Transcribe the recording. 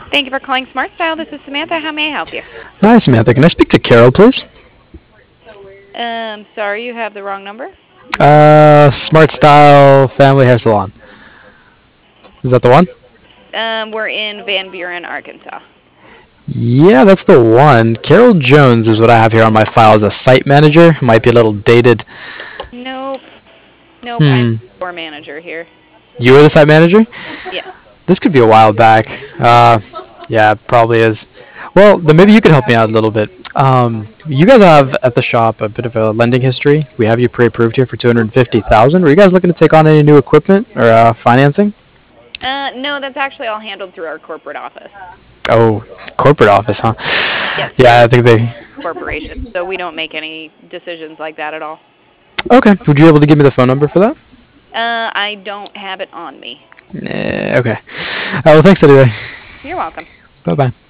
Thank you for calling Smart Style. This is Samantha. How may I help you? Hi, Samantha. Can I speak to Carol, please? Sorry, you have the wrong number. Smart Style Family Hair Salon. Is that the one? We're in Van Buren, Arkansas. Yeah, that's the one. Carol Jones is what I have here on my file as a site manager. Might be a little dated. Nope, nope. I'm Hmm. the store manager here. You were the site manager? Yes. This could be a while back. Yeah, it probably is. Well, then maybe you could help me out a little bit. You guys have at the shop a bit of a lending history. We have you pre-approved here for 250,000. Were you guys looking to take on any new equipment or financing? No, that's actually all handled through our corporate office. Oh, corporate office, huh? Yes, Yeah, we're I think they. a corporation, so we don't make any decisions like that at all. Okay. Would you be able to give me the phone number for that? I don't have it on me. Okay. Well, thanks anyway. You're welcome. Bye bye.